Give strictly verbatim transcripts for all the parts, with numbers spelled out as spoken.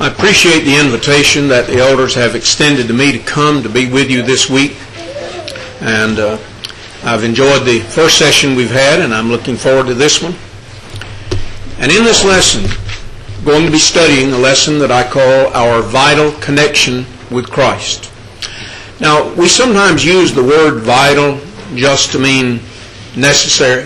I appreciate the invitation that the elders have extended to me to come to be with you this week. And uh, I've enjoyed the first session we've had, and I'm looking forward to this one. And in this lesson, I'm going to be studying a lesson that I call Our Vital Connection with Christ. Now, we sometimes use the word vital just to mean necessary.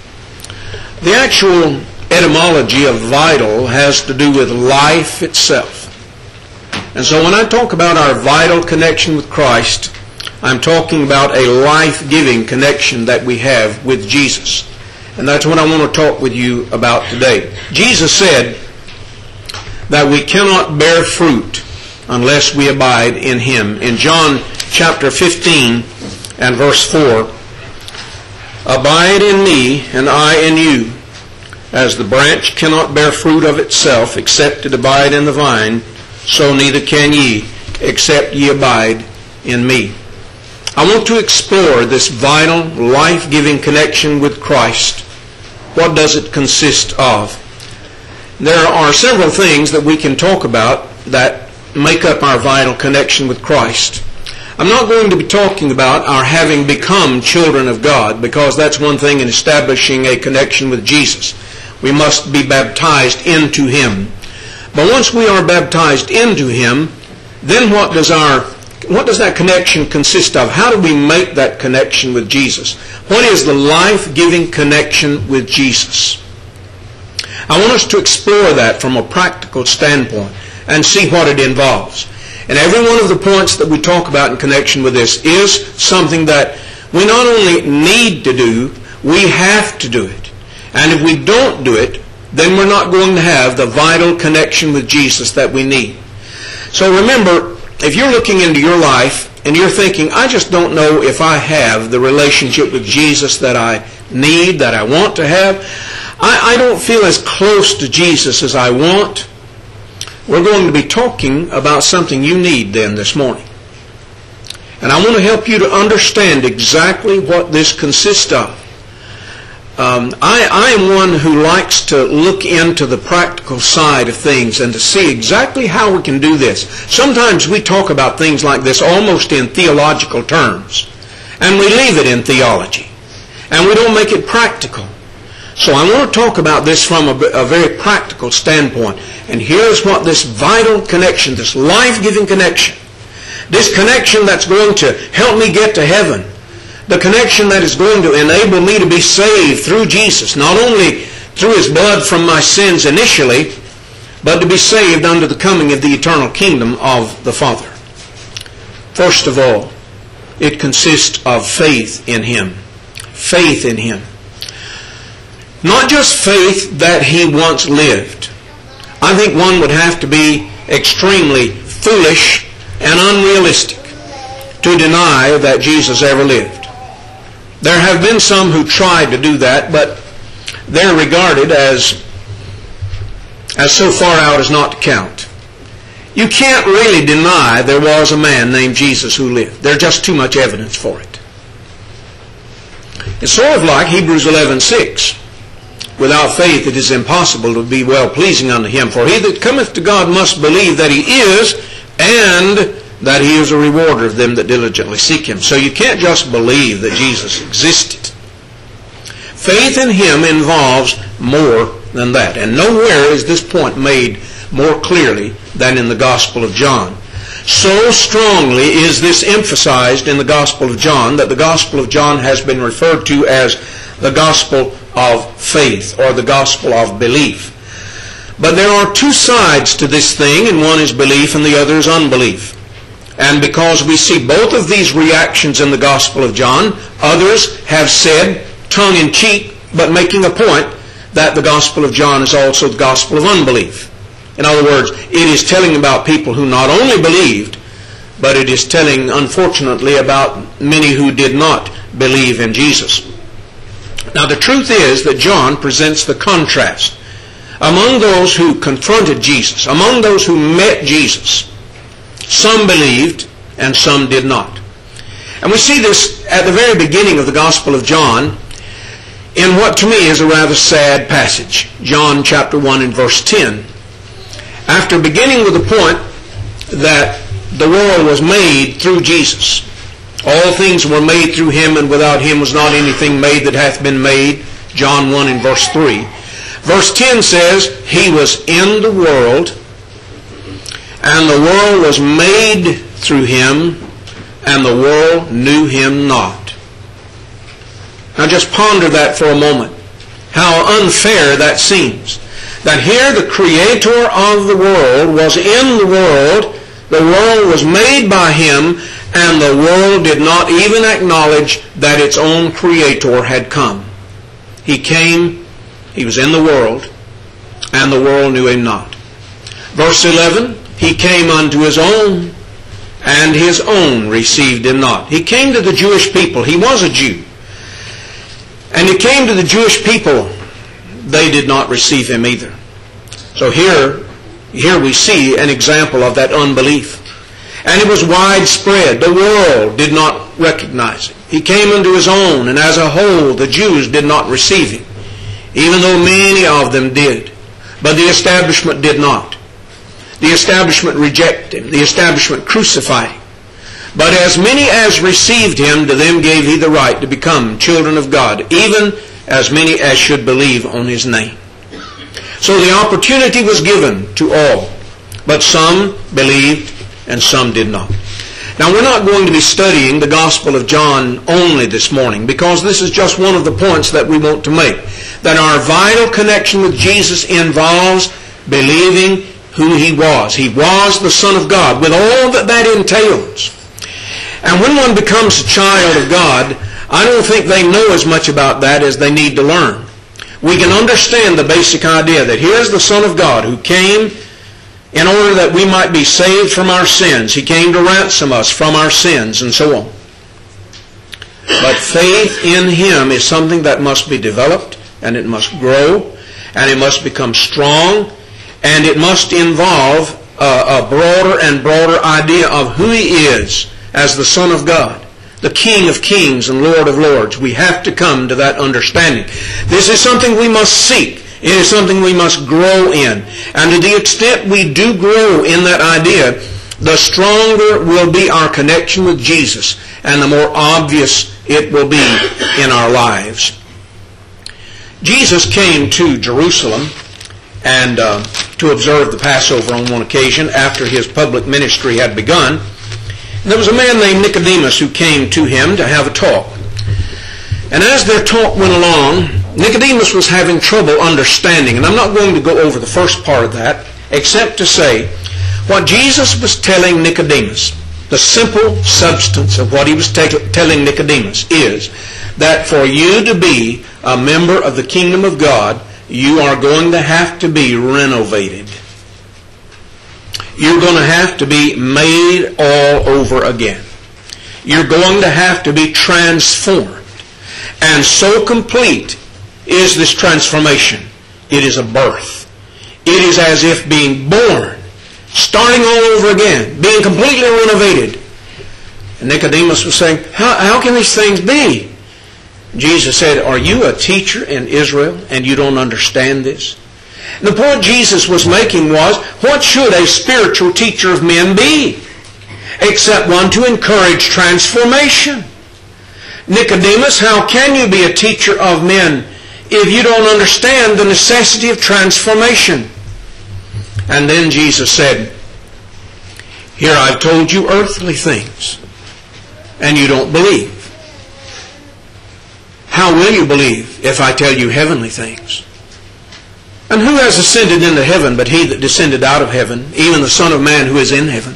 The actual etymology of vital has to do with life itself. And so when I talk about our vital connection with Christ, I'm talking about a life-giving connection that we have with Jesus. And that's what I want to talk with you about today. Jesus said that we cannot bear fruit unless we abide in Him. In John chapter fifteen and verse four, "Abide in me, and I in you. As the branch cannot bear fruit of itself, except it abide in the vine, so neither can ye, except ye abide in me." I want to explore this vital, life-giving connection with Christ. What does it consist of? There are several things that we can talk about that make up our vital connection with Christ. I'm not going to be talking about our having become children of God, because that's one thing in establishing a connection with Jesus. We must be baptized into Him. But once we are baptized into Him, then what does our what does that connection consist of? How do we make that connection with Jesus? What is the life-giving connection with Jesus? I want us to explore that from a practical standpoint and see what it involves. And every one of the points that we talk about in connection with this is something that we not only need to do, we have to do it. And if we don't do it, then we're not going to have the vital connection with Jesus that we need. So remember, if you're looking into your life and you're thinking, I just don't know if I have the relationship with Jesus that I need, that I want to have, I, I don't feel as close to Jesus as I want, we're going to be talking about something you need then this morning. And I want to help you to understand exactly what this consists of. Um, I, I am one who likes to look into the practical side of things and to see exactly how we can do this. Sometimes we talk about things like this almost in theological terms, and we leave it in theology, and we don't make it practical. So I want to talk about this from a, a very practical standpoint. And here's what this vital connection, this life-giving connection, this connection that's going to help me get to heaven, the connection that is going to enable me to be saved through Jesus, not only through His blood from my sins initially, but to be saved under the coming of the eternal kingdom of the Father. First of all, it consists of faith in Him. Faith in Him. Not just faith that He once lived. I think one would have to be extremely foolish and unrealistic to deny that Jesus ever lived. There have been some who tried to do that, but they're regarded as, as so far out as not to count. You can't really deny there was a man named Jesus who lived. There's just too much evidence for it. It's sort of like Hebrews eleven six. Without faith it is impossible to be well-pleasing unto Him. For he that cometh to God must believe that He is, and that He is a rewarder of them that diligently seek Him. So you can't just believe that Jesus existed. Faith in Him involves more than that. And nowhere is this point made more clearly than in the Gospel of John. So strongly is this emphasized in the Gospel of John that the Gospel of John has been referred to as the Gospel of faith, or the Gospel of belief. But there are two sides to this thing, and one is belief and the other is unbelief. And because we see both of these reactions in the Gospel of John, others have said, tongue-in-cheek, but making a point, that the Gospel of John is also the Gospel of unbelief. In other words, it is telling about people who not only believed, but it is telling, unfortunately, about many who did not believe in Jesus. Now, the truth is that John presents the contrast. Among those who confronted Jesus, among those who met Jesus, some believed and some did not. And we see this at the very beginning of the Gospel of John in what to me is a rather sad passage. John chapter one and verse ten. After beginning with the point that the world was made through Jesus, all things were made through Him, and without Him was not anything made that hath been made, John one in verse three. Verse ten says, He was in the world, and the world was made through Him, and the world knew Him not. Now just ponder that for a moment. How unfair that seems. That here the Creator of the world was in the world, the world was made by Him, and the world did not even acknowledge that its own Creator had come. He came, He was in the world, and the world knew Him not. Verse eleven, He came unto His own, and His own received Him not. He came to the Jewish people. He was a Jew. And He came to the Jewish people. They did not receive Him either. So here, here we see an example of that unbelief. And it was widespread. The world did not recognize Him. He came unto His own, and as a whole, the Jews did not receive Him, even though many of them did. But the establishment did not. The establishment rejected Him. The establishment crucified Him. But as many as received Him, to them gave He the right to become children of God, even as many as should believe on His name. So the opportunity was given to all, but some believed and some did not. Now we're not going to be studying the Gospel of John only this morning, because this is just one of the points that we want to make. That our vital connection with Jesus involves believing who He was. He was the Son of God, with all that that entails. And when one becomes a child of God, I don't think they know as much about that as they need to learn. We can understand the basic idea that here's the Son of God who came in order that we might be saved from our sins. He came to ransom us from our sins, and so on. But faith in Him is something that must be developed, and it must grow, and it must become strong, and it must involve a, a broader and broader idea of who He is as the Son of God, the King of kings and Lord of lords. We have to come to that understanding. This is something we must seek. It is something we must grow in. And to the extent we do grow in that idea, the stronger will be our connection with Jesus, and the more obvious it will be in our lives. Jesus came to Jerusalem and uh, to observe the Passover on one occasion after His public ministry had begun. There was a man named Nicodemus who came to Him to have a talk. And as their talk went along, Nicodemus was having trouble understanding. And I'm not going to go over the first part of that, except to say what Jesus was telling Nicodemus, the simple substance of what He was t- telling Nicodemus is that for you to be a member of the kingdom of God, you are going to have to be renovated. You're going to have to be made all over again. You're going to have to be transformed. And so complete is this transformation. It is a birth. It is as if being born, starting all over again, being completely renovated. And Nicodemus was saying, how, how can these things be? Jesus said, are you a teacher in Israel and you don't understand this? The point Jesus was making was, what should a spiritual teacher of men be? Except one to encourage transformation. Nicodemus, how can you be a teacher of men if you don't understand the necessity of transformation? And then Jesus said, here I've told you earthly things, and you don't believe. How will you believe if I tell you heavenly things? And who has ascended into heaven but He that descended out of heaven, even the Son of Man who is in heaven?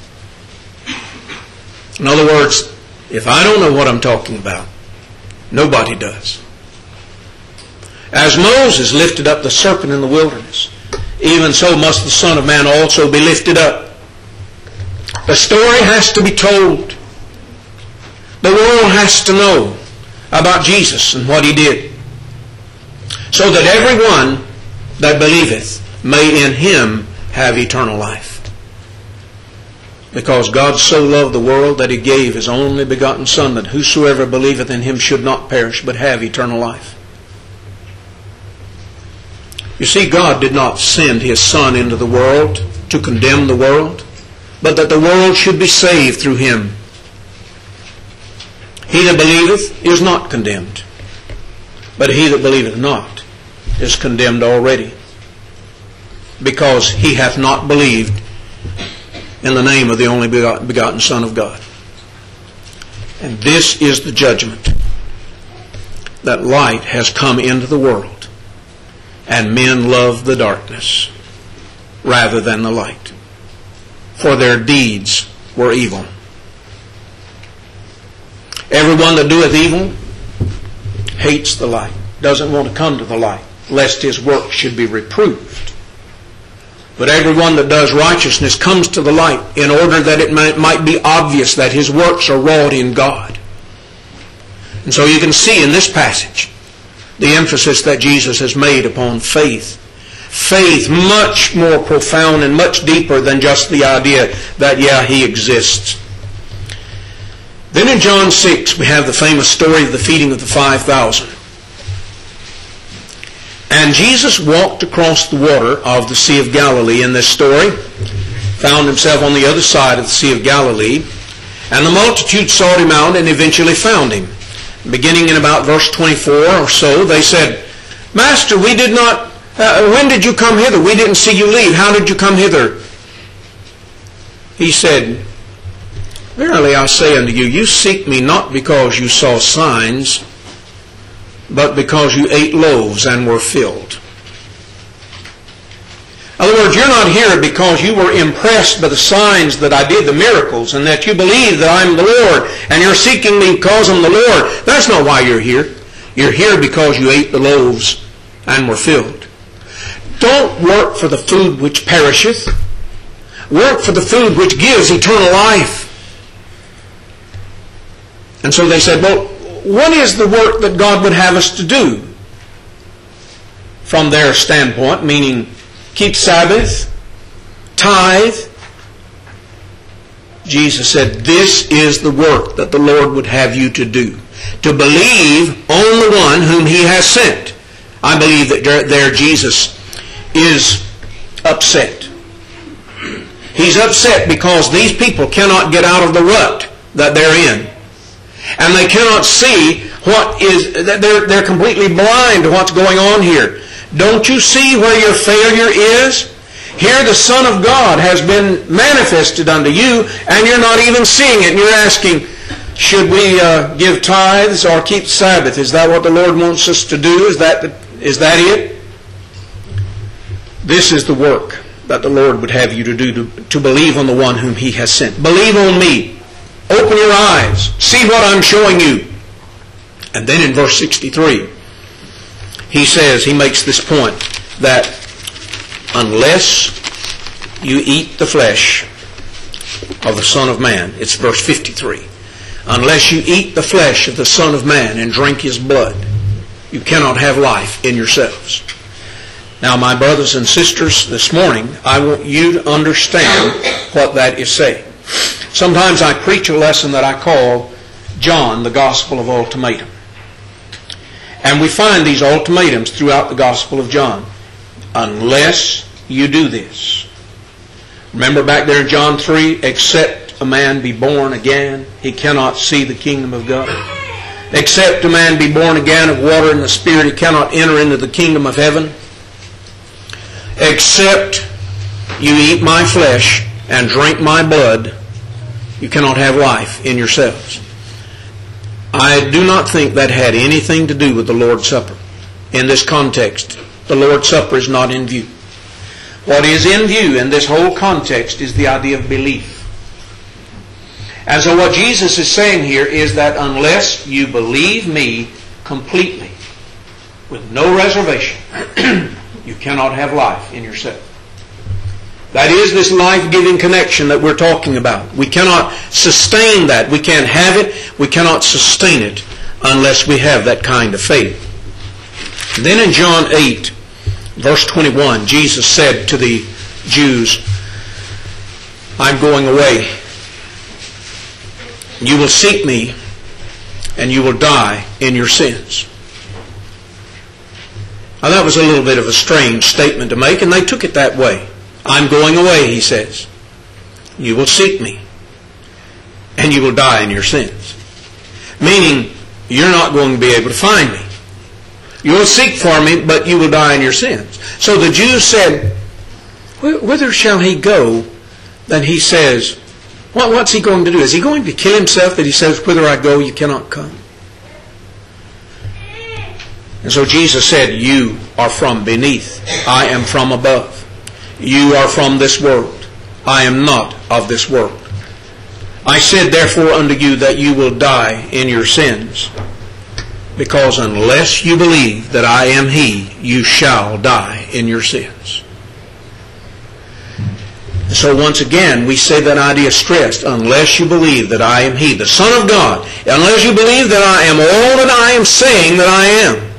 In other words, if I don't know what I'm talking about, nobody does. As Moses lifted up the serpent in the wilderness, even so must the Son of Man also be lifted up. The story has to be told. The world has to know about Jesus and what He did, so that everyone that believeth may in Him have eternal life. Because God so loved the world that He gave His only begotten Son, that whosoever believeth in Him should not perish but have eternal life. You see, God did not send His Son into the world to condemn the world, but that the world should be saved through Him. He that believeth is not condemned, but he that believeth not is condemned already, because he hath not believed in the name of the only begotten Son of God. And this is the judgment, that light has come into the world, and men love the darkness rather than the light, for their deeds were evil. Everyone that doeth evil hates the light, doesn't want to come to the light, lest his work should be reproved. But everyone that does righteousness comes to the light, in order that it might, might be obvious that his works are wrought in God. And so you can see in this passage the emphasis that Jesus has made upon faith. Faith much more profound and much deeper than just the idea that, yeah, He exists. Then in John six, we have the famous story of the feeding of the five thousand. And Jesus walked across the water of the Sea of Galilee in this story, found Himself on the other side of the Sea of Galilee, and the multitude sought Him out and eventually found Him. Beginning in about verse twenty-four or so, they said, Master, we did not, uh, when did you come hither? We didn't see you leave. How did you come hither? He said, Verily I say unto you, you seek me not because you saw signs, but because you ate loaves and were filled. In other words, you're not here because you were impressed by the signs that I did, the miracles, and that you believe that I'm the Lord, and you're seeking me because I'm the Lord. That's not why you're here. You're here because you ate the loaves and were filled. Don't work for the food which perisheth. Work for the food which gives eternal life. And so they said, well, what is the work that God would have us to do? From their standpoint, meaning keep Sabbath, tithe. Jesus said, this is the work that the Lord would have you to do. To believe on the one whom He has sent. I believe that there Jesus is upset. He's upset because these people cannot get out of the rut that they're in. And they cannot see what is, they're, they're completely blind to what's going on here. Don't you see where your failure is? Here the Son of God has been manifested unto you, and you're not even seeing it. And you're asking, should we uh, give tithes or keep Sabbath? Is that what the Lord wants us to do? Is that, the, is that it? This is the work that the Lord would have you to do, to, to believe on the one whom He has sent. Believe on me. Open your eyes. See what I'm showing you. And then in verse sixty-three, he says, he makes this point, that unless you eat the flesh of the Son of Man, it's verse fifty-three, unless you eat the flesh of the Son of Man and drink His blood, you cannot have life in yourselves. Now, my brothers and sisters, this morning, I want you to understand what that is saying. Sometimes I preach a lesson that I call John, the Gospel of Ultimatum. And we find these ultimatums throughout the Gospel of John. Unless you do this. Remember back there in John three, except a man be born again, he cannot see the kingdom of God. Except a man be born again of water and the Spirit, he cannot enter into the kingdom of heaven. Except you eat my flesh and drink my blood, you cannot have life in yourselves. I do not think that had anything to do with the Lord's Supper. In this context, the Lord's Supper is not in view. What is in view in this whole context is the idea of belief. And so what Jesus is saying here is that unless you believe me completely, with no reservation, you cannot have life in yourself. That is this life-giving connection that we're talking about. We cannot sustain that. We can't have it. We cannot sustain it unless we have that kind of faith. Then in John eight, verse twenty-one, Jesus said to the Jews, I'm going away. You will seek me, and you will die in your sins. Now that was a little bit of a strange statement to make, and they took it that way. I'm going away, he says. You will seek me, and you will die in your sins. Meaning, you're not going to be able to find me. You will seek for me, but you will die in your sins. So the Jews said, whither shall he go? Then he says, what, what's he going to do? Is he going to kill himself that he says, whither I go, you cannot come? And so Jesus said, you are from beneath. I am from above. You are from this world. I am not of this world. I said therefore unto you that you will die in your sins, because unless you believe that I am He, you shall die in your sins. So once again, we say that idea stressed, unless you believe that I am He, the Son of God, unless you believe that I am all that I am saying that I am,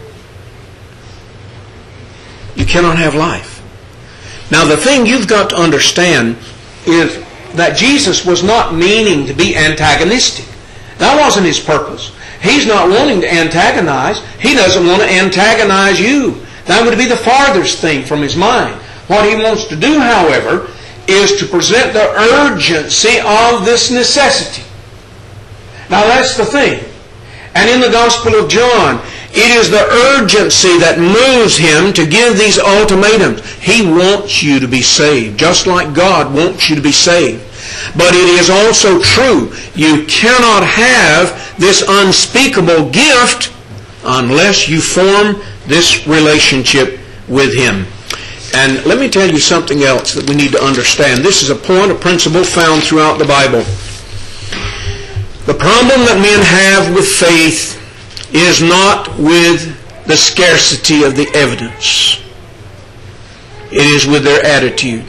you cannot have life. Now the thing you've got to understand is that Jesus was not meaning to be antagonistic. That wasn't His purpose. He's not wanting to antagonize. He doesn't want to antagonize you. That would be the farthest thing from His mind. What He wants to do, however, is to present the urgency of this necessity. Now that's the thing. And in the Gospel of John, it is the urgency that moves Him to give these ultimatums. He wants you to be saved, just like God wants you to be saved. But it is also true, you cannot have this unspeakable gift unless you form this relationship with Him. And let me tell you something else that we need to understand. This is a point, a principle found throughout the Bible. The problem that men have with faith is not with the scarcity of the evidence. It is with their attitude.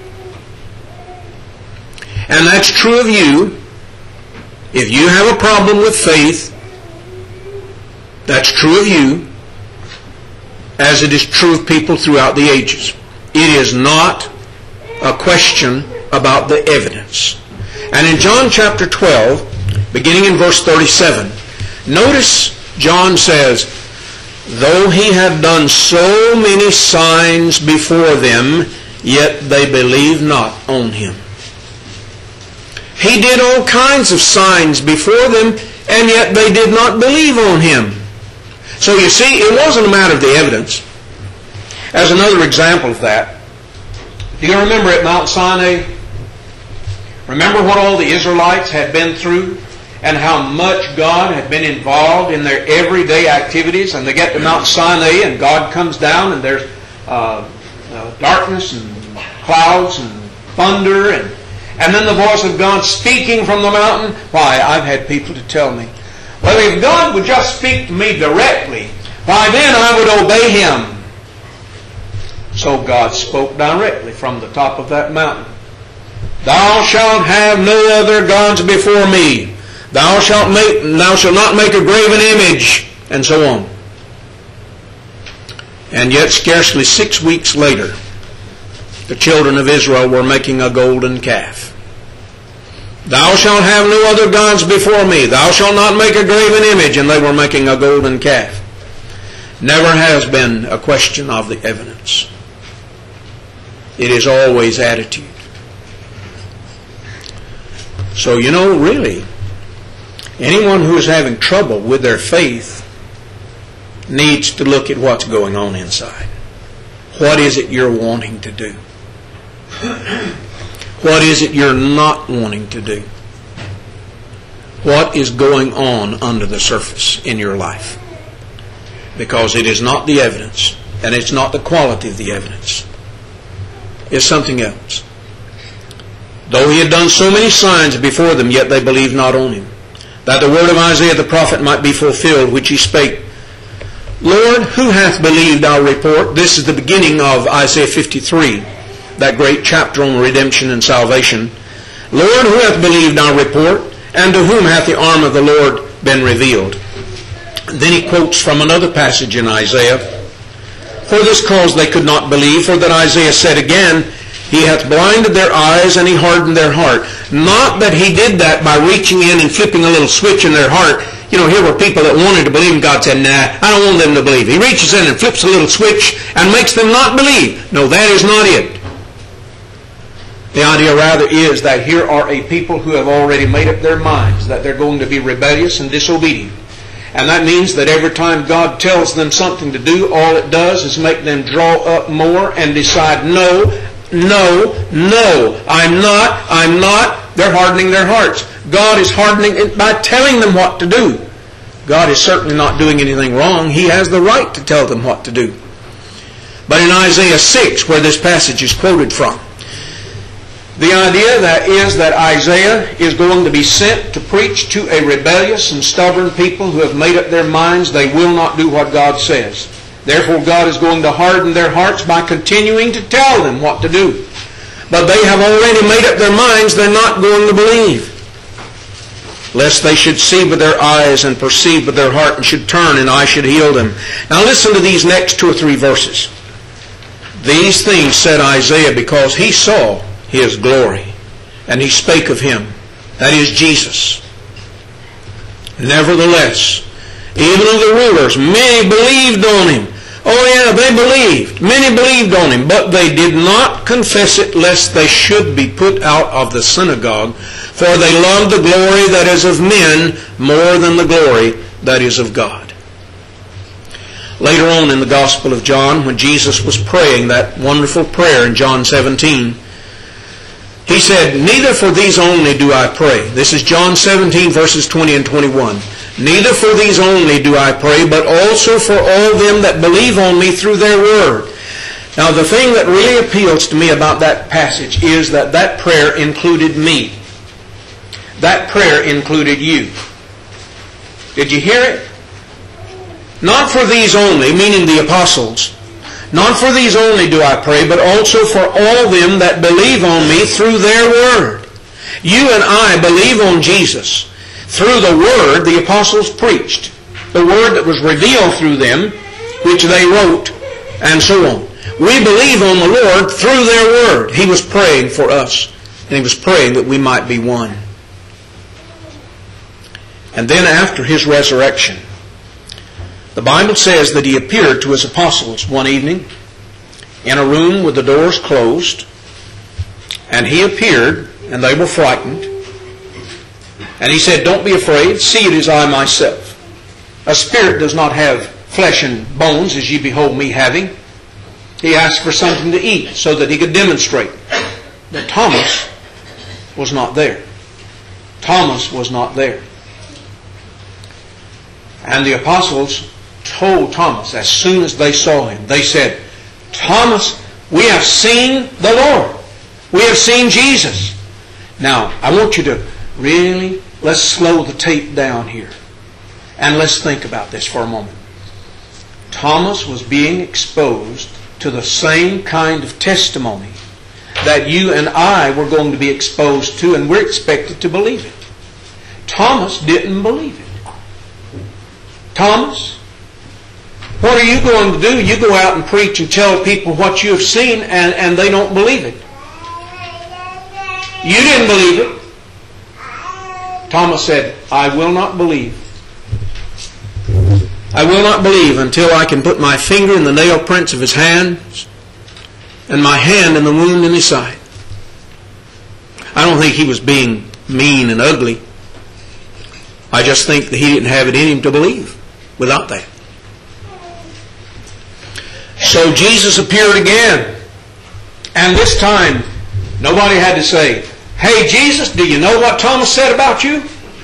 And that's true of you. If you have a problem with faith, that's true of you, as it is true of people throughout the ages. It is not a question about the evidence. And in John chapter twelve, beginning in verse thirty-seven, notice John says, though He had done so many signs before them, yet they believed not on Him. He did all kinds of signs before them, and yet they did not believe on Him. So you see, it wasn't a matter of the evidence. As another example of that, do you remember at Mount Sinai? Remember what all the Israelites had been through? And how much God had been involved in their everyday activities. And they get to Mount Sinai and God comes down and there's uh, uh, darkness and clouds and thunder. And, and then the voice of God speaking from the mountain. Why, I've had people to tell me, well, if God would just speak to me directly, why then I would obey Him. So God spoke directly from the top of that mountain. Thou shalt have no other gods before me. Thou shalt make, thou shalt not make a graven image, and so on. And yet scarcely six weeks later, the children of Israel were making a golden calf. Thou shalt have no other gods before me. Thou shalt not make a graven image, and they were making a golden calf. Never has been a question of the evidence. It is always attitude. So, you know, really, anyone who is having trouble with their faith needs to look at what's going on inside. What is it you're wanting to do? What is it you're not wanting to do? What is going on under the surface in your life? Because it is not the evidence, and it's not the quality of the evidence. It's something else. Though He had done so many signs before them, yet they believed not on Him. That the word of Isaiah the prophet might be fulfilled, which he spake, Lord, who hath believed our report? This is the beginning of Isaiah fifty-three, that great chapter on redemption and salvation. Lord, who hath believed our report? And to whom hath the arm of the Lord been revealed? Then he quotes from another passage in Isaiah. For this cause they could not believe, for that Isaiah said again, He hath blinded their eyes and He hardened their heart. Not that He did that by reaching in and flipping a little switch in their heart. You know, here were people that wanted to believe, and God said, nah, I don't want them to believe. He reaches in and flips a little switch and makes them not believe. No, that is not it. The idea rather is that here are a people who have already made up their minds that they're going to be rebellious and disobedient. And that means that every time God tells them something to do, all it does is make them draw up more and decide, no, no, no, I'm not, I'm not. They're hardening their hearts. God is hardening it by telling them what to do. God is certainly not doing anything wrong. He has the right to tell them what to do. But in Isaiah six, where this passage is quoted from, the idea that is that Isaiah is going to be sent to preach to a rebellious and stubborn people who have made up their minds they will not do what God says. Therefore, God is going to harden their hearts by continuing to tell them what to do. But they have already made up their minds they're not going to believe. Lest they should see with their eyes and perceive with their heart and should turn and I should heal them. Now listen to these next two or three verses. These things said Isaiah because he saw His glory, and he spake of Him, that is Jesus. Nevertheless, even of the rulers, many believed on Him. Oh yeah, they believed. Many believed on Him, but they did not confess it, lest they should be put out of the synagogue. For they loved the glory that is of men more than the glory that is of God. Later on in the Gospel of John, when Jesus was praying that wonderful prayer in John seventeen, He said, neither for these only do I pray. This is John seventeen, verses twenty and twenty-one. Neither for these only do I pray, but also for all them that believe on me through their word. Now the thing that really appeals to me about that passage is that that prayer included me. That prayer included you. Did you hear it? Not for these only, meaning the apostles. Not for these only do I pray, but also for all them that believe on me through their word. You and I believe on Jesus through the word the apostles preached. The word that was revealed through them, which they wrote, and so on. We believe on the Lord through their word. He was praying for us, and He was praying that we might be one. And then after His resurrection, the Bible says that He appeared to His apostles one evening in a room with the doors closed, and He appeared, and they were frightened. And He said, don't be afraid, see it is I myself. A spirit does not have flesh and bones as ye behold me having. He asked for something to eat so that He could demonstrate. But Thomas was not there. Thomas was not there. And the apostles told Thomas as soon as they saw him, they said, Thomas, we have seen the Lord. We have seen Jesus. Now, I want you to really, let's slow the tape down here. And let's think about this for a moment. Thomas was being exposed to the same kind of testimony that you and I were going to be exposed to, and we're expected to believe it. Thomas didn't believe it. Thomas, what are you going to do? You go out and preach and tell people what you have seen, and, and they don't believe it. You didn't believe it. Thomas said, I will not believe. I will not believe until I can put my finger in the nail prints of His hands and my hand in the wound in His side. I don't think he was being mean and ugly. I just think that he didn't have it in him to believe without that. So Jesus appeared again. And this time, nobody had to say, hey Jesus, do you know what Thomas said about you?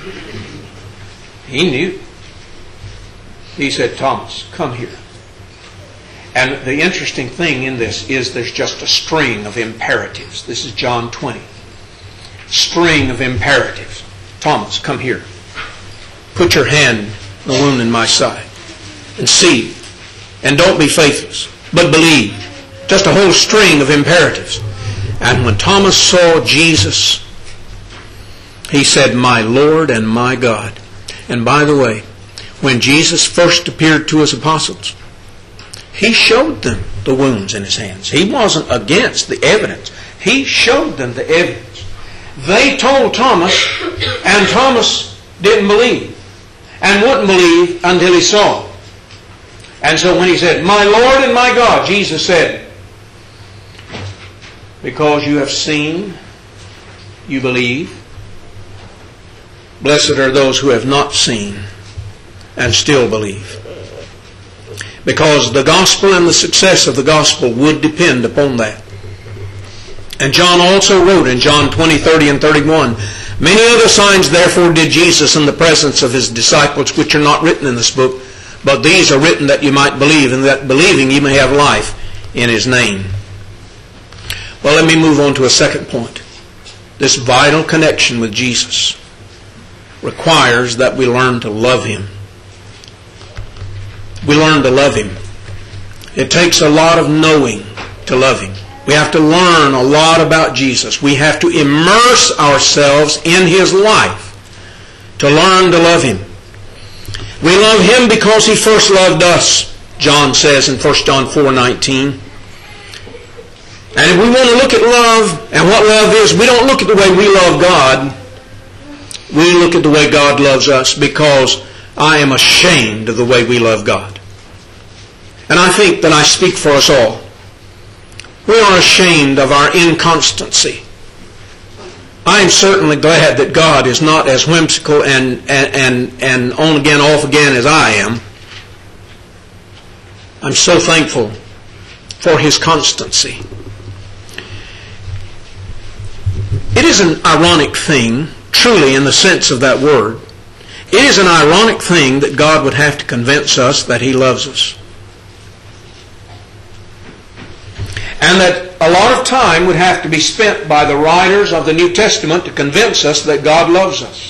He knew. He said, Thomas, come here. And the interesting thing in this is there's just a string of imperatives. This is John twenty. String of imperatives. Thomas, come here. Put your hand in the wound in my side and see. And don't be faithless, but believe. Just a whole string of imperatives. And when Thomas saw Jesus, he said, my Lord and my God. And by the way, when Jesus first appeared to His apostles, He showed them the wounds in His hands. He wasn't against the evidence. He showed them the evidence. They told Thomas, and Thomas didn't believe. and wouldn't believe until he saw. And so when he said, "My Lord and my God," Jesus said, "Because you have seen, you believe. Blessed are those who have not seen and still believe." Because the gospel and the success of the gospel would depend upon that. And John also wrote in John twenty, thirty, and thirty-one, "Many other signs therefore did Jesus in the presence of his disciples, which are not written in this book, but these are written that you might believe, and that believing you may have life in his name." Well, let me move on to a second point. This vital connection with Jesus requires that we learn to love him. We learn to love him. It takes a lot of knowing to love him. We have to learn a lot about Jesus. We have to immerse ourselves in his life to learn to love him. We love him because he first loved us, John says in First John four nineteen. And if we want to look at love and what love is, we don't look at the way we love God. We look at the way God loves us, because I am ashamed of the way we love God. And I think that I speak for us all. We are ashamed of our inconstancy. I am certainly glad that God is not as whimsical and, and, and, and on again, off again as I am. I'm so thankful for his constancy. It is an ironic thing, truly in the sense of that word. It is an ironic thing that God would have to convince us that he loves us. And that a lot of time would have to be spent by the writers of the New Testament to convince us that God loves us.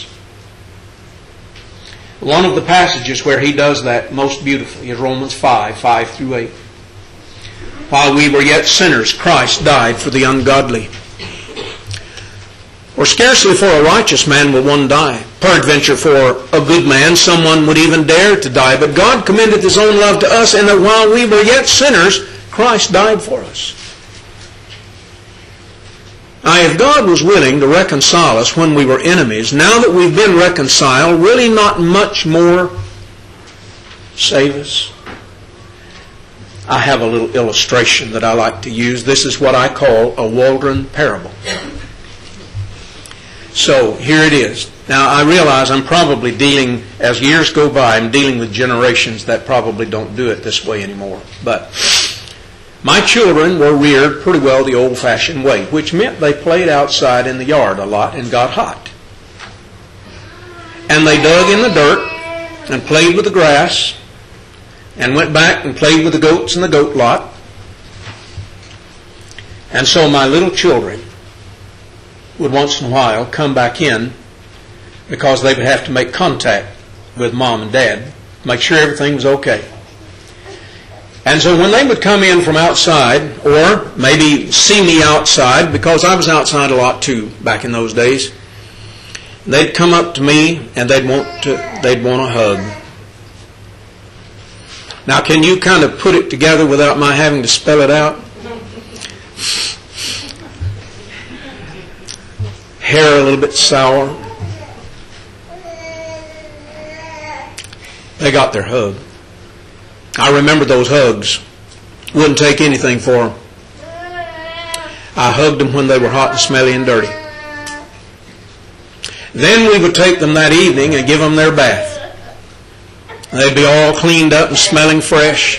One of the passages where he does that most beautifully is Romans five, five through eight. While we were yet sinners, Christ died for the ungodly. Or scarcely for a righteous man will one die. Peradventure for a good man someone would even dare to die. But God commended his own love to us, in that while we were yet sinners, Christ died for us. Now, if God was willing to reconcile us when we were enemies, now that we've been reconciled, really not much more save us? I have a little illustration that I like to use. This is what I call a Waldron parable. So, here it is. Now, I realize I'm probably dealing, as years go by, I'm dealing with generations that probably don't do it this way anymore. But my children were reared pretty well the old-fashioned way, which meant they played outside in the yard a lot and got hot. And they dug in the dirt and played with the grass and went back and played with the goats in the goat lot. And so my little children would once in a while come back in, because they would have to make contact with mom and dad, make sure everything was okay. And so when they would come in from outside, or maybe see me outside, because I was outside a lot too back in those days, they'd come up to me and they'd want to they'd want a hug. Now, can you kind of put it together without my having to spell it out? Hair a little bit sour. They got their hug. I remember those hugs. Wouldn't take anything for them. I hugged them when they were hot and smelly and dirty. Then we would take them that evening and give them their bath. They'd be all cleaned up and smelling fresh.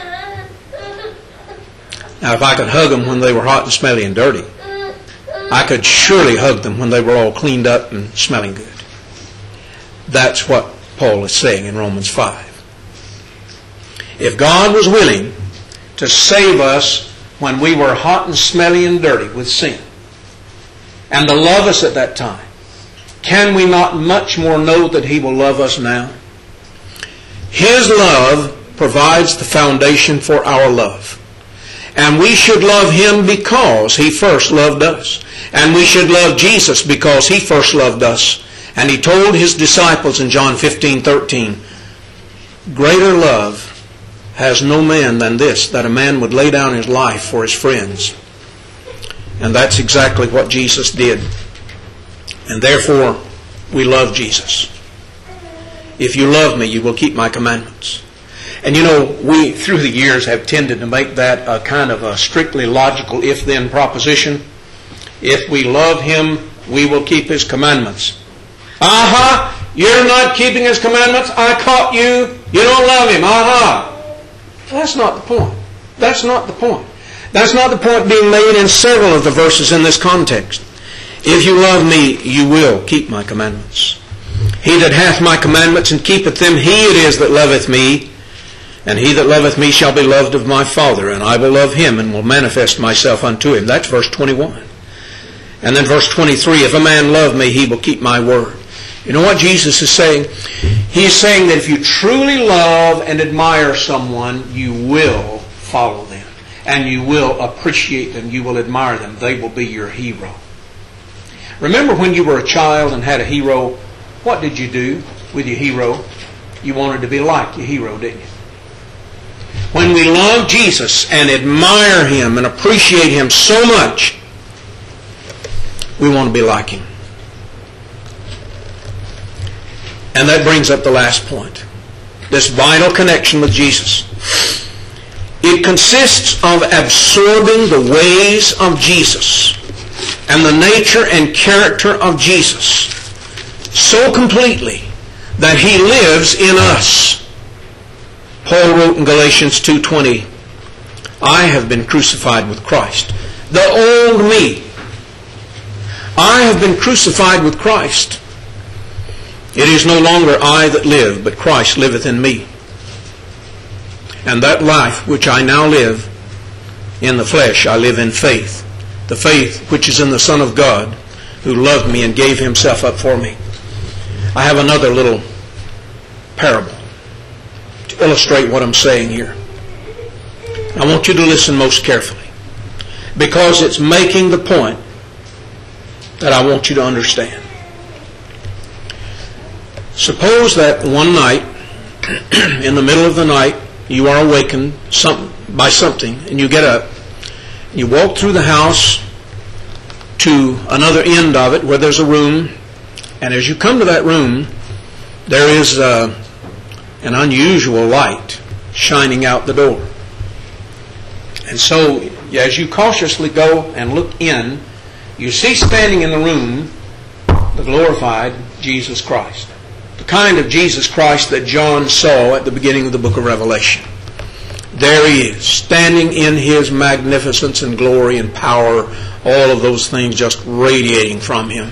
Now, if I could hug them when they were hot and smelly and dirty, I could surely hug them when they were all cleaned up and smelling good. That's what Paul is saying in Romans five. If God was willing to save us when we were hot and smelly and dirty with sin, and to love us at that time, can we not much more know that he will love us now? His love provides the foundation for our love. And we should love him because he first loved us. And we should love Jesus because he first loved us. And he told his disciples in John fifteen thirteen, "Greater love has no man than this, that a man would lay down his life for his friends." And that's exactly what Jesus did. And therefore, we love Jesus. If you love me, you will keep my commandments. And you know, we, through the years, have tended to make that a kind of a strictly logical if-then proposition. If we love Him, we will keep His commandments. Aha! You're not keeping His commandments? I caught you. You don't love Him. Aha! That's not the point. That's not the point. That's not the point being made in several of the verses in this context. If you love me, you will keep my commandments. He that hath my commandments and keepeth them, he it is that loveth me. And he that loveth me shall be loved of my Father, and I will love him and will manifest myself unto him. That's verse twenty-one. And then verse twenty-three, if a man love me, he will keep my word. You know what Jesus is saying? He's saying that if you truly love and admire someone, you will follow them. And you will appreciate them. You will admire them. They will be your hero. Remember when you were a child and had a hero, what did you do with your hero? You wanted to be like your hero, didn't you? When we love Jesus and admire Him and appreciate Him so much, we want to be like Him. And that brings up the last point. This vital connection with Jesus. It consists of absorbing the ways of Jesus and the nature and character of Jesus so completely that He lives in us. Paul wrote in Galatians two twenty, I have been crucified with Christ. The old me. I have been crucified with Christ. It is no longer I that live, but Christ liveth in me. And that life which I now live in the flesh, I live in faith. The faith which is in the Son of God, who loved me and gave Himself up for me. I have another little parable to illustrate what I'm saying here. I want you to listen most carefully, because it's making the point that I want you to understand. Suppose that one night, in the middle of the night, you are awakened some, by something, and you get up, and you walk through the house to another end of it where there's a room, and as you come to that room, there is uh, an unusual light shining out the door. And so, as you cautiously go and look in, you see standing in the room the glorified Jesus Christ. The kind of Jesus Christ that John saw at the beginning of the book of Revelation. There He is, standing in His magnificence and glory and power, all of those things just radiating from Him.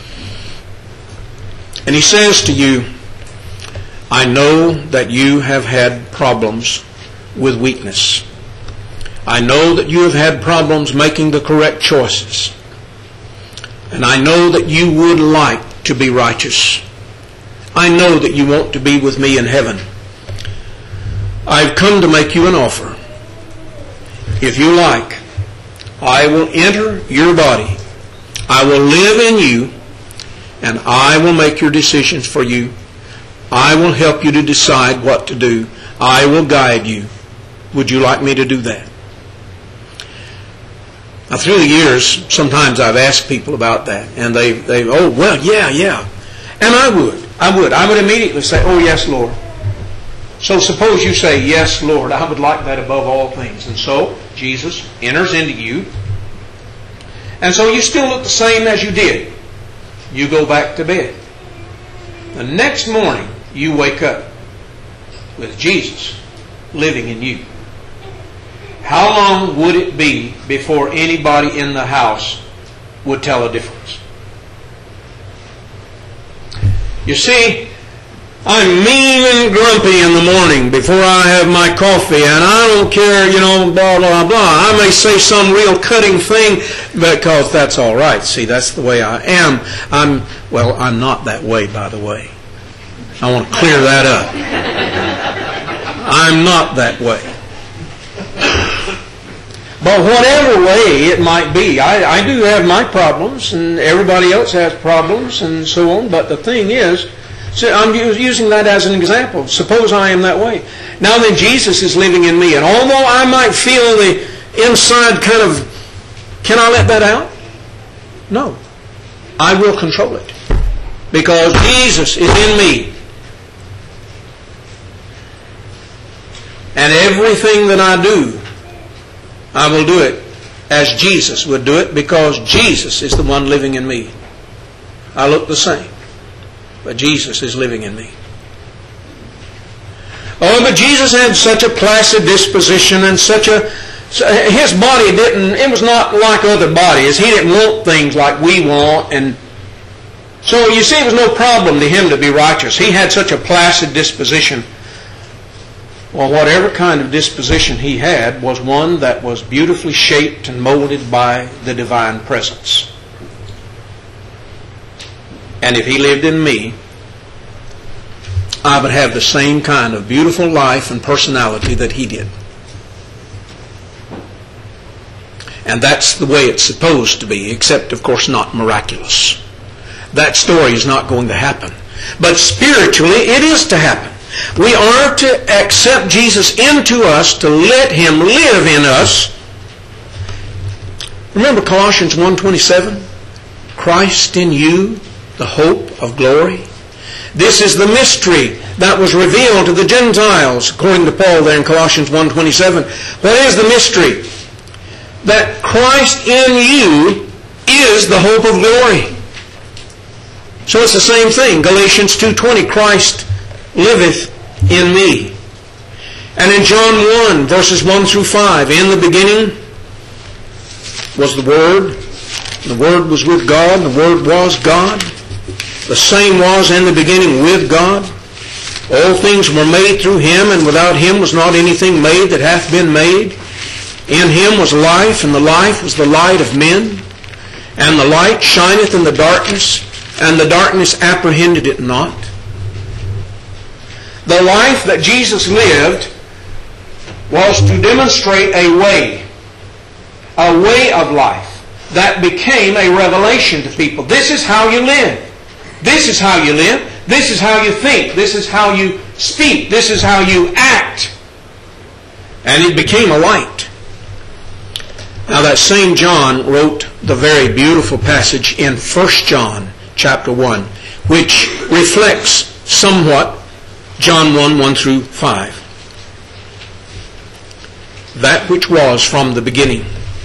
And He says to you, I know that you have had problems with weakness. I know that you have had problems making the correct choices. And I know that you would like to be righteous. I know that you want to be with me in heaven. I've come to make you an offer. If you like, I will enter your body. I will live in you, and I will make your decisions for you. I will help you to decide what to do. I will guide you. Would you like me to do that? Now, through the years, sometimes I've asked people about that, and they, they, oh, well, yeah, yeah. And I would. I would. I would immediately say, oh, yes, Lord. So suppose you say, yes, Lord, I would like that above all things. And so Jesus enters into you. And so you still look the same as you did. You go back to bed. The next morning, you wake up with Jesus living in you. How long would it be before anybody in the house would tell a difference? You see, I'm mean and grumpy in the morning before I have my coffee, and I don't care, you know, blah, blah, blah. I may say some real cutting thing because that's all right. See, that's the way I am. I'm, well, I'm not that way, by the way. I want to clear that up. I'm not that way. But whatever way it might be, I, I do have my problems, and everybody else has problems, and so on. But the thing is, so I'm using that as an example. Suppose I am that way. Now then, Jesus is living in me, and although I might feel the inside kind of, can I let that out? No. I will control it. Because Jesus is in me. And everything that I do, I will do it as Jesus would do it, because Jesus is the one living in me. I look the same, but Jesus is living in me. Oh, but Jesus had such a placid disposition and such a... His body didn't... It was not like other bodies. He didn't want things like we want. And so, you see, it was no problem to him to be righteous. He had such a placid disposition. Well, whatever kind of disposition he had was one that was beautifully shaped and molded by the divine presence. And if he lived in me, I would have the same kind of beautiful life and personality that he did. And that's the way it's supposed to be, except, of course, not miraculous. That story is not going to happen. But spiritually, it is to happen. We are to accept Jesus into us, to let Him live in us. Remember Colossians one twenty-seven? Christ in you, the hope of glory. This is the mystery that was revealed to the Gentiles, according to Paul there in Colossians one twenty-seven. What is the mystery? That Christ in you is the hope of glory. So it's the same thing. Galatians two twenty, Christ liveth in me. And in John one, verses one through five, in the beginning was the Word. The Word was with God. The Word was God. The same was in the beginning with God. All things were made through Him, and without Him was not anything made that hath been made. In Him was life, and the life was the light of men. And the light shineth in the darkness, and the darkness apprehended it not. The life that Jesus lived was to demonstrate a way, a way of life that became a revelation to people. This is how you live. This is how you live. This is how you think. This is how you speak. This is how you act. And it became a light. Now that same John wrote the very beautiful passage in First John chapter one, which reflects somewhat John one, one through five. That which was from the beginning,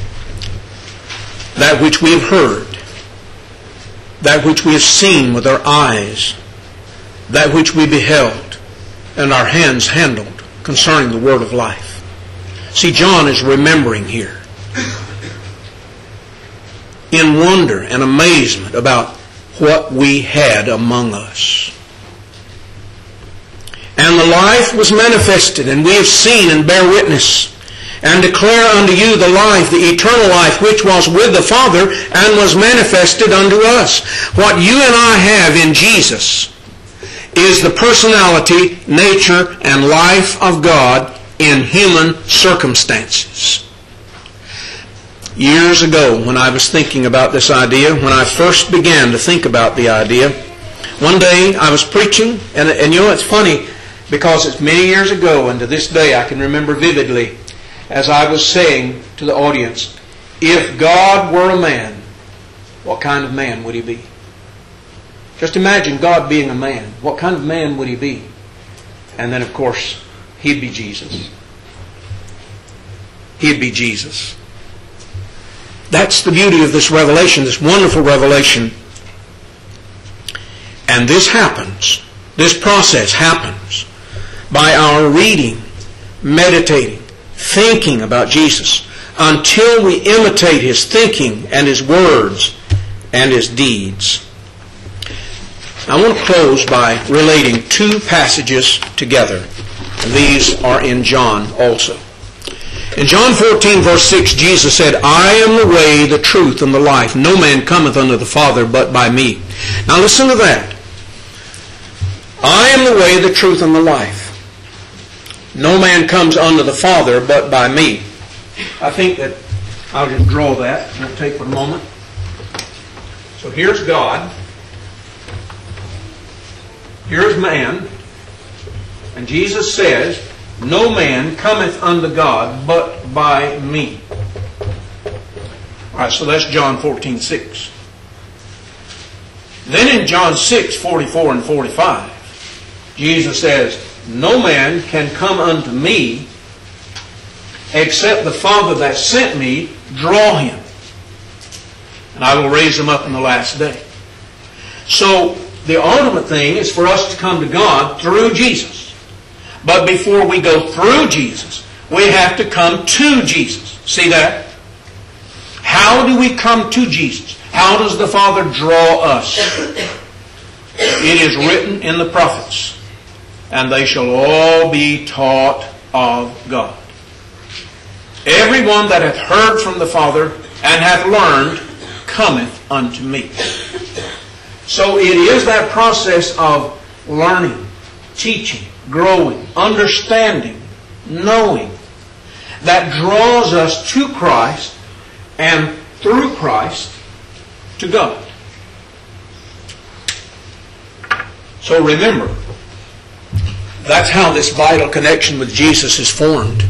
that which we have heard, that which we have seen with our eyes, that which we beheld and our hands handled concerning the word of life. See, John is remembering here in wonder and amazement about what we had among us. And the life was manifested, and we have seen and bear witness, and declare unto you the life, the eternal life, which was with the Father, and was manifested unto us. What you and I have in Jesus is the personality, nature, and life of God in human circumstances. Years ago, when I was thinking about this idea, when I first began to think about the idea, one day I was preaching, and, and you know, it's funny, because it's many years ago, and to this day I can remember vividly, as I was saying to the audience, if God were a man, what kind of man would He be? Just imagine God being a man. What kind of man would He be? And then, of course, He'd be Jesus. He'd be Jesus. That's the beauty of this revelation, this wonderful revelation. And this happens, this process happens by our reading, meditating, thinking about Jesus until we imitate His thinking and His words and His deeds. I want to close by relating two passages together. These are in John also. In John fourteen, verse six, Jesus said, I am the way, the truth, and the life. No man cometh unto the Father but by me. Now listen to that. I am the way, the truth, and the life. No man comes unto the Father but by me. I think that I'll just draw that. It'll take a moment. So here's God. Here's man. And Jesus says, no man cometh unto God but by me. All right, so that's John fourteen, six. Then in John six, forty-four and forty-five, Jesus says, no man can come unto me except the Father that sent me draw him. And I will raise him up in the last day. So, the ultimate thing is for us to come to God through Jesus. But before we go through Jesus, we have to come to Jesus. See that? How do we come to Jesus? How does the Father draw us? It is written in the prophets, and they shall all be taught of God. Everyone that hath heard from the Father and hath learned cometh unto me. So it is that process of learning, teaching, growing, understanding, knowing that draws us to Christ and through Christ to God. So remember, that's how this vital connection with Jesus is formed.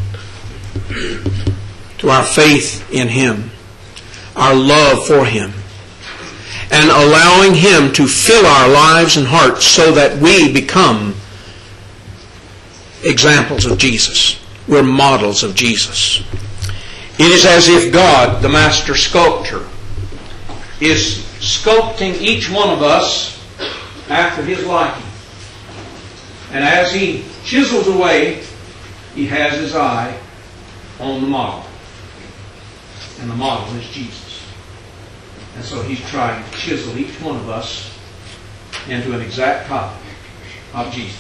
To our faith in Him, our love for Him, and allowing Him to fill our lives and hearts so that we become examples of Jesus. We're models of Jesus. It is as if God, the master sculptor, is sculpting each one of us after His liking. And as He chisels away, He has His eye on the model. And the model is Jesus. And so He's trying to chisel each one of us into an exact copy of Jesus.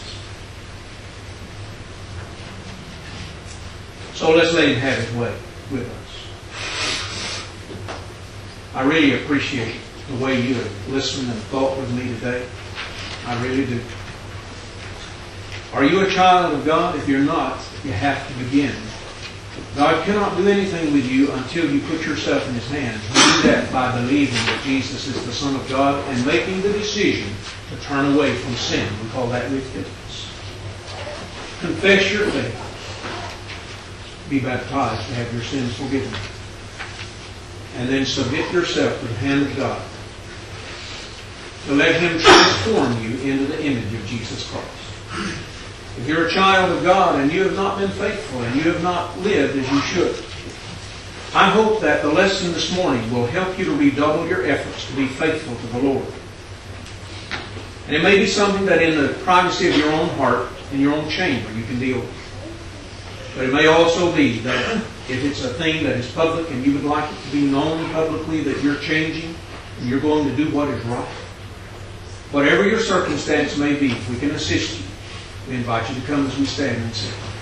So let's let Him have His way with us. I really appreciate the way you have listened and thought with me today. I really do. Are you a child of God? If you're not, you have to begin. God cannot do anything with you until you put yourself in His hands. You do that by believing that Jesus is the Son of God and making the decision to turn away from sin. We call that repentance. Confess your faith. Be baptized to have your sins forgiven. And then submit yourself to the hand of God to let Him transform you into the image of Jesus Christ. If you're a child of God and you have not been faithful and you have not lived as you should, I hope that the lesson this morning will help you to redouble your efforts to be faithful to the Lord. And it may be something that in the privacy of your own heart, in your own chamber, you can deal with. But it may also be that if it's a thing that is public and you would like it to be known publicly that you're changing and you're going to do what is right, whatever your circumstance may be, if we can assist you, we invite you to come as we stand and sing.